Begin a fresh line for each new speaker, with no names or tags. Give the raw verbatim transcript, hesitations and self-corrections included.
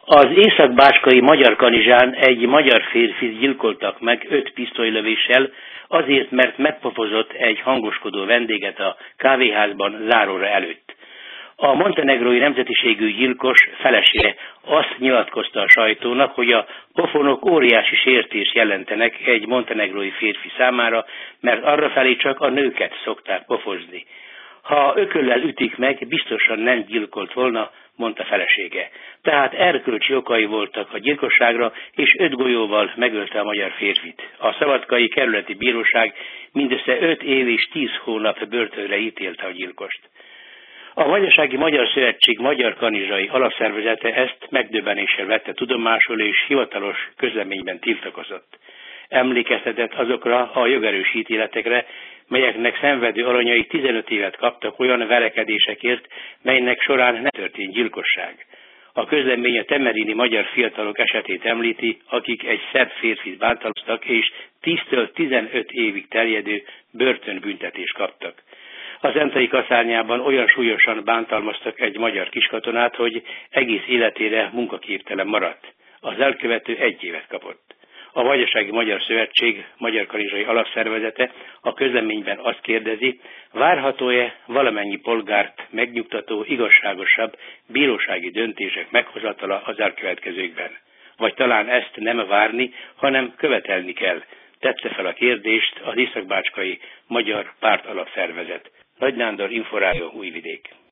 Az észak-bácskai Magyarkanizsán egy magyar férfit gyilkoltak meg öt pisztolylövéssel, azért, mert megpofozott egy hangoskodó vendéget a kávéházban záróra előtt. A montenegrói nemzetiségű gyilkos felesége azt nyilatkozta a sajtónak, hogy a pofonok óriási sértést jelentenek egy montenegrói férfi számára, mert arrafelé csak a nőket szokták pofozni. Ha ököllel ütik meg, biztosan nem gyilkolt volna, mondta felesége. Tehát erkölcsi okai voltak a gyilkosságra, és öt golyóval megölte a magyar férfit. A szabadkai kerületi bíróság mindössze öt év és tíz hónap börtönre ítélte a gyilkost. A Vajdasági Magyar Szövetség Magyarkanizsai alapszervezete ezt megdöbbenéssel vette tudomásul, és hivatalos közleményben tiltakozott. Emlékeztetett azokra a jogerős ítéletekre, melyeknek szenvedő alanyai tizenöt évet kaptak olyan verekedésekért, melynek során nem történt gyilkosság. A közlemény a temerini magyar fiatalok esetét említi, akik egy szerb férfit bántalmaztak, és tíztől tizenöt évig terjedő börtönbüntetést kaptak. Az Zentai kaszárnyában olyan súlyosan bántalmaztak egy magyar kiskatonát, hogy egész életére munkaképtelen maradt. Az elkövető egy évet kapott. A Vajdasági Magyar Szövetség Magyarkanizsai alapszervezete a közleményben azt kérdezi, várható-e valamennyi polgárt megnyugtató, igazságosabb bírósági döntések meghozatala az elkövetkezőkben. Vagy talán ezt nem várni, hanem követelni kell. Tette fel a kérdést az Észak-bácskai Magyar Párt Alapszervezet. Nagy Nándor, Inforádió, Újvidék.